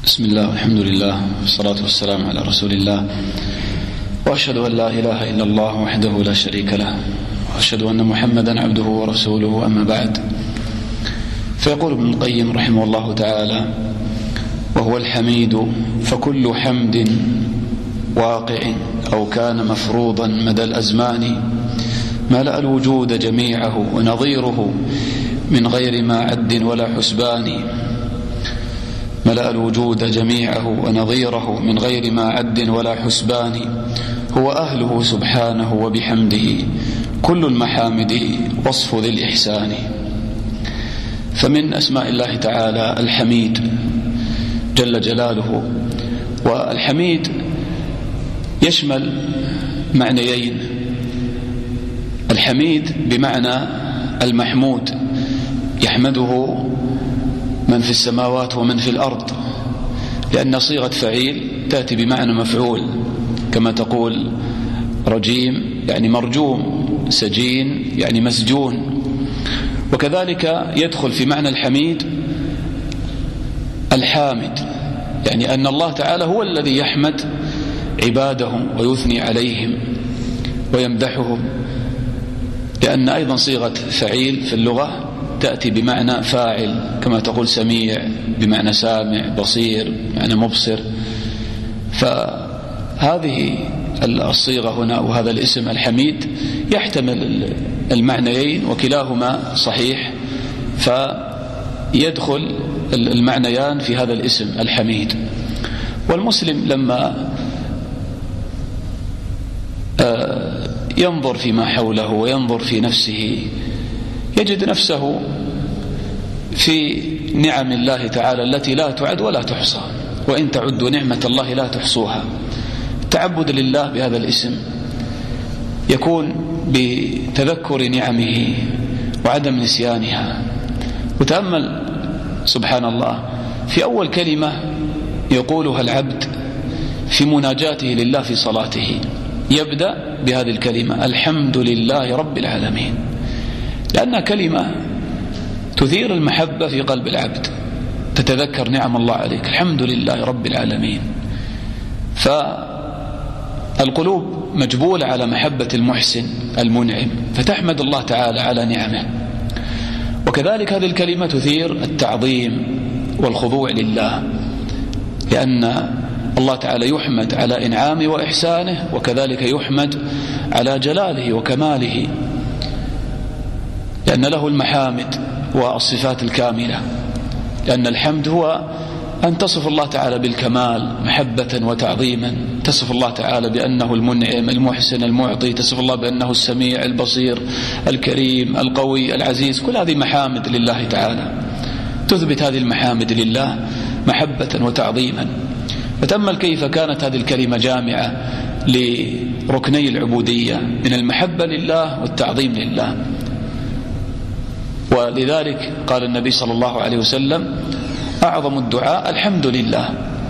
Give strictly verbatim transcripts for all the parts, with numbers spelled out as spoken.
بسم الله والحمد لله والصلاة والسلام على رسول الله، وأشهد أن لا إله إلا الله وحده لا شريك له، وأشهد أن محمدا عبده ورسوله، أما بعد. فيقول ابن القيم رحمه الله تعالى: وهو الحميد، فكل حمد واقع أو كان مفروضا مدى الأزمان ملأ الوجود جميعه ونظيره من غير ما عد ولا حسبان ملأ الوجود جميعه ونظيره من غير ما عد ولا حسبان هو أهله سبحانه وبحمده كل المحامد وصف ذي الإحسان. فمن أسماء الله تعالى الحميد جل جلاله، والحميد يشمل معنيين: الحميد بمعنى المحمود، يحمده من في السماوات ومن في الأرض، لأن صيغة فعيل تأتي بمعنى مفعول، كما تقول رجيم يعني مرجوم، سجين يعني مسجون. وكذلك يدخل في معنى الحميد الحامد، يعني أن الله تعالى هو الذي يحمد عباده ويثني عليهم ويمدحهم، لأن أيضا صيغة فعيل في اللغة تأتي بمعنى فاعل، كما تقول سميع بمعنى سامع، بصير بمعنى مبصر. فهذه الصيغة هنا وهذا الاسم الحميد يحتمل المعنيين وكلاهما صحيح، فيدخل المعنيان في هذا الاسم الحميد. والمسلم لما ينظر فيما حوله وينظر في نفسه يجد نفسه في نعم الله تعالى التي لا تعد ولا تحصى، وإن تعدوا نعمة الله لا تحصوها. التعبد لله بهذا الاسم يكون بتذكر نعمه وعدم نسيانها. وتأمل سبحان الله في أول كلمة يقولها العبد في مناجاته لله في صلاته، يبدأ بهذه الكلمة: الحمد لله رب العالمين، لأنها كلمة تثير المحبة في قلب العبد، تتذكر نعم الله عليك، الحمد لله رب العالمين. فالقلوب مجبولة على محبة المحسن المنعم، فتحمد الله تعالى على نعمه. وكذلك هذه الكلمة تثير التعظيم والخضوع لله، لأن الله تعالى يحمد على إنعامه وإحسانه، وكذلك يحمد على جلاله وكماله، لأن له المحامد والصفات الكاملة. لأن الحمد هو أن تصف الله تعالى بالكمال محبة وتعظيما، تصف الله تعالى بأنه المنعم المحسن المعطي، تصف الله بأنه السميع البصير الكريم القوي العزيز. كل هذه محامد لله تعالى، تثبت هذه المحامد لله محبة وتعظيما. فتأمل كيف كانت هذه الكلمة جامعة لركني العبودية من المحبة لله والتعظيم لله. ولذلك قال النبي صلى الله عليه وسلم: أعظم الدعاء الحمد لله.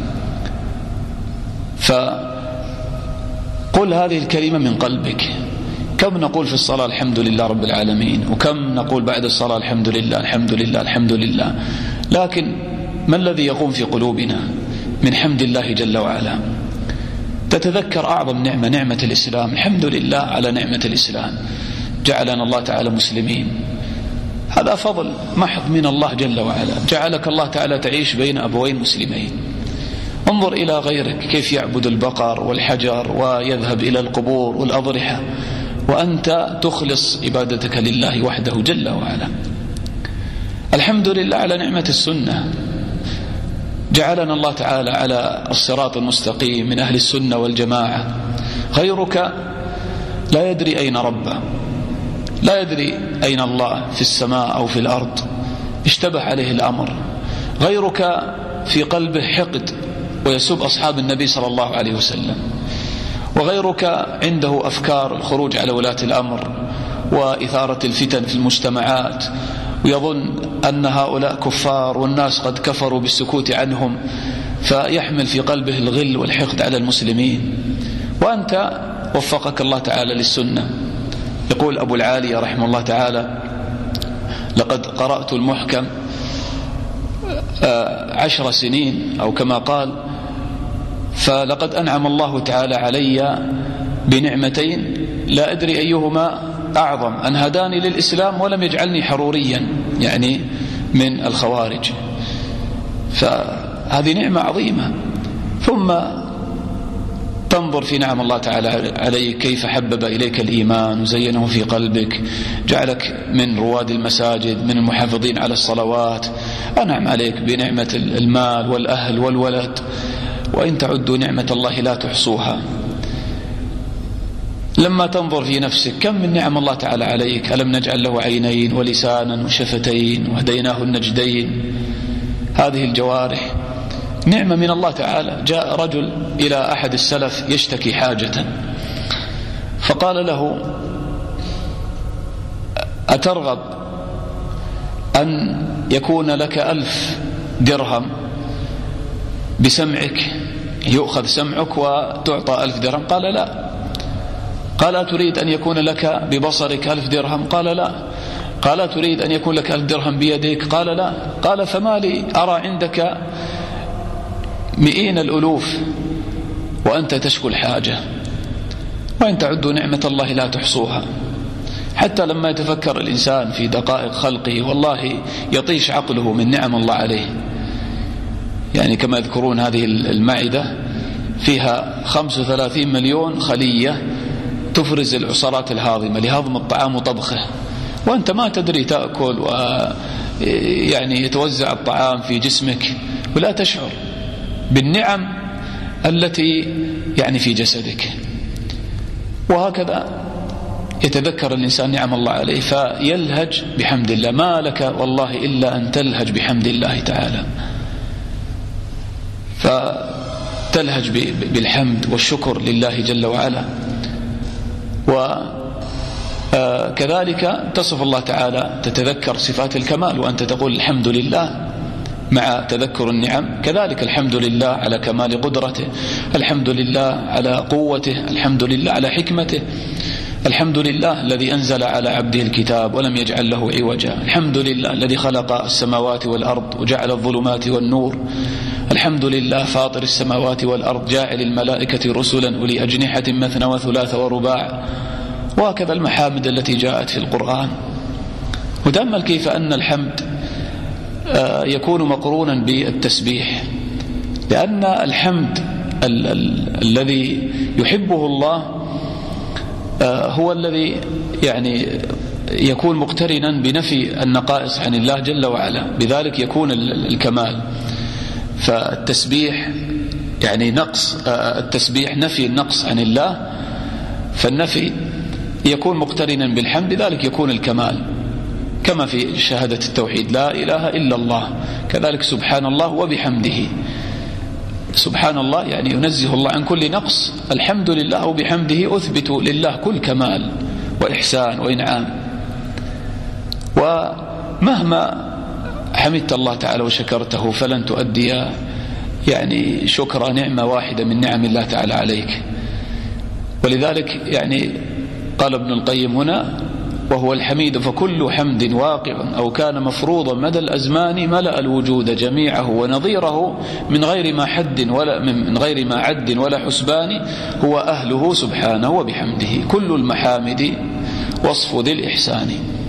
فقل هذه الكلمة من قلبك. كم نقول في الصلاة الحمد لله رب العالمين، وكم نقول بعد الصلاة الحمد لله الحمد لله الحمد لله، لكن ما الذي يقوم في قلوبنا من حمد الله جل وعلا؟ تتذكر أعظم نعمة، نعمة الإسلام. الحمد لله على نعمة الإسلام، جعلنا الله تعالى مسلمين. هذا فضل محض من الله جل وعلا، جعلك الله تعالى تعيش بين أبوين مسلمين. انظر إلى غيرك كيف يعبد البقر والحجر ويذهب إلى القبور والأضرحة، وأنت تخلص عبادتك لله وحده جل وعلا. الحمد لله على نعمة السنة، جعلنا الله تعالى على الصراط المستقيم من أهل السنة والجماعة. غيرك لا يدري أين ربه، لا يدري أين الله، في السماء أو في الأرض، اشتبه عليه الأمر. غيرك في قلبه حقد ويسب أصحاب النبي صلى الله عليه وسلم. وغيرك عنده أفكار الخروج على ولاة الأمر وإثارة الفتن في المجتمعات، ويظن أن هؤلاء كفار والناس قد كفروا بالسكوت عنهم، فيحمل في قلبه الغل والحقد على المسلمين. وأنت وفقك الله تعالى للسنة. يقول أبو العالية رحمه الله تعالى: لقد قرأت المحكم عشر سنين أو كما قال، فلقد أنعم الله تعالى علي بنعمتين لا أدري أيهما أعظم، أن هداني للإسلام ولم يجعلني حروريا يعني من الخوارج، فهذه نعمة عظيمة. ثم تنظر في نعم الله تعالى عليك، كيف حبب إليك الإيمان وزينه في قلبك، جعلك من رواد المساجد، من المحافظين على الصلوات، أنعم عليك بنعمة المال والأهل والولد، وإن تعدوا نعمة الله لا تحصوها. لما تنظر في نفسك كم من نعم الله تعالى عليك، ألم نجعل له عينين ولسانا وشفتين وهديناه النجدين، هذه الجوارح نعمة من الله تعالى. جاء رجل إلى أحد السلف يشتكي حاجة، فقال له: أترغب أن يكون لك ألف درهم بسمعك، يؤخذ سمعك وتعطى ألف درهم؟ قال: لا. قال: أتريد أن يكون لك ببصرك ألف درهم؟ قال: لا. قال: أتريد أن يكون لك ألف درهم بيديك؟ قال: لا. قال: فما لي أرى عندك مئين الألوف وأنت تشكو الحاجة، وإن تعدوا نعمة الله لا تحصوها. حتى لما يتفكر الإنسان في دقائق خلقه والله يطيش عقله من نعم الله عليه. يعني كما يذكرون هذه المعدة فيها خمسة وثلاثين مليون خلية تفرز العصارات الهاضمة لهضم الطعام وطبخه، وأنت ما تدري تأكل، ويعني يتوزع الطعام في جسمك ولا تشعر بالنعم التي يعني في جسدك. وهكذا يتذكر الإنسان نعم الله عليه فيلهج بحمد الله. ما لك والله إلا أن تلهج بحمد الله تعالى، فتلهج بالحمد والشكر لله جل وعلا. وكذلك تصف الله تعالى، تتذكر صفات الكمال وأنت تقول الحمد لله مع تذكر النعم. كذلك الحمد لله على كمال قدرته، الحمد لله على قوته، الحمد لله على حكمته، الحمد لله الذي أنزل على عبده الكتاب ولم يجعل له عوجا، الحمد لله الذي خلق السماوات والأرض وجعل الظلمات والنور، الحمد لله فاطر السماوات والأرض جاعل الملائكة رسلا أولي أجنحة مثنى وثلاث ورباع. وهكذا المحامد التي جاءت في القرآن. وتأمل كيف أن الحمد يكون مقرونا بالتسبيح، لأن الحمد ال- ال- الذي يحبه الله هو الذي يعني يكون مقترنا بنفي النقائص عن الله جل وعلا، بذلك يكون الكمال. فالتسبيح يعني نقص، التسبيح نفي النقص عن الله، فالنفي يكون مقترنا بالحمد، بذلك يكون الكمال. كما في شهادة التوحيد لا إله إلا الله، كذلك سبحان الله وبحمده. سبحان الله يعني ينزه الله عن كل نقص، الحمد لله وبحمده أثبت لله كل كمال وإحسان وإنعام. ومهما حمدت الله تعالى وشكرته فلن تؤدي يعني شكر نعمة واحدة من نعم الله تعالى عليك. ولذلك يعني قال ابن القيم هنا: وهو الحميد فكل حمد واقع أو كان مفروضا مدى الأزمان ملأ الوجود جميعه ونظيره من غير ما حد ولا من غير ما عد ولا حسبان هو أهله سبحانه وبحمده. كل المحامد وصف ذي الإحسان.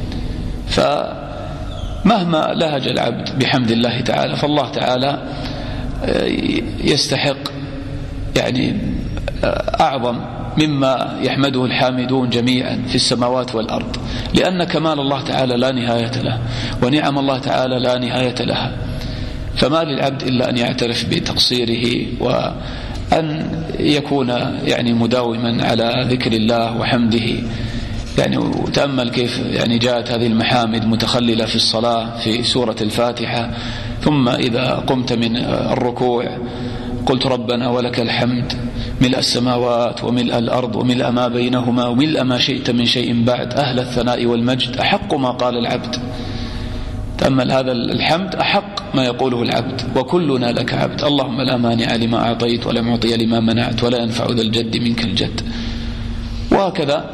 فمهما لهج العبد بحمد الله تعالى فالله تعالى يستحق يعني أعظم مما يحمده الحامدون جميعا في السماوات والأرض، لأن كمال الله تعالى لا نهاية له، ونعم الله تعالى لا نهاية لها. فما للعبد إلا أن يعترف بتقصيره، وأن يكون يعني مداوما على ذكر الله وحمده. يعني وتأمل كيف يعني جاءت هذه المحامد متخللة في الصلاة في سورة الفاتحة. ثم إذا قمت من الركوع قلت ربنا ولك الحمد ملء السماوات وملء الأرض وملء ما بينهما وملء ما شئت من شيء بعد أهل الثناء والمجد أحق ما قال العبد. تأمل هذا الحمد أحق ما يقوله العبد، وكلنا لك عبد اللهم لا مانع لما أعطيت ولا معطي لما منعت ولا ينفع ذا الجد منك الجد. وهكذا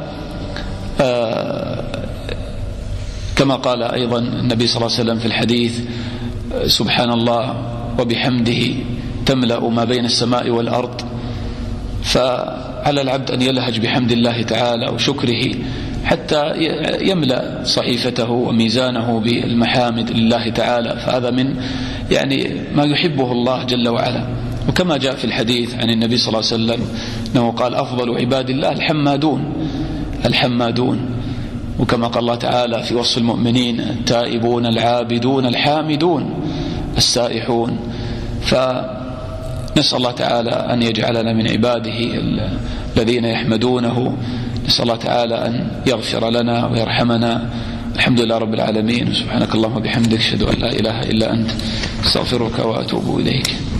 آه كما قال أيضا النبي صلى الله عليه وسلم في الحديث: سبحان الله وبحمده تملأ ما بين السماء والأرض. فعلى العبد أن يلهج بحمد الله تعالى وشكره حتى يملأ صحيفته وميزانه بالمحامد لله تعالى، فهذا من يعني ما يحبه الله جل وعلا. وكما جاء في الحديث عن النبي صلى الله عليه وسلم أنه قال أفضل عباد الله الحمادون الحمادون، وكما قال الله تعالى في وصف المؤمنين التائبون العابدون الحامدون السائحون. فنسأل الله تعالى أن يجعلنا من عباده الذين يحمدونه، نسأل الله تعالى أن يغفر لنا ويرحمنا. الحمد لله رب العالمين، وسبحانك اللهم وبحمدك أشهد أن لا إله إلا أنت، استغفرك وأتوب إليك.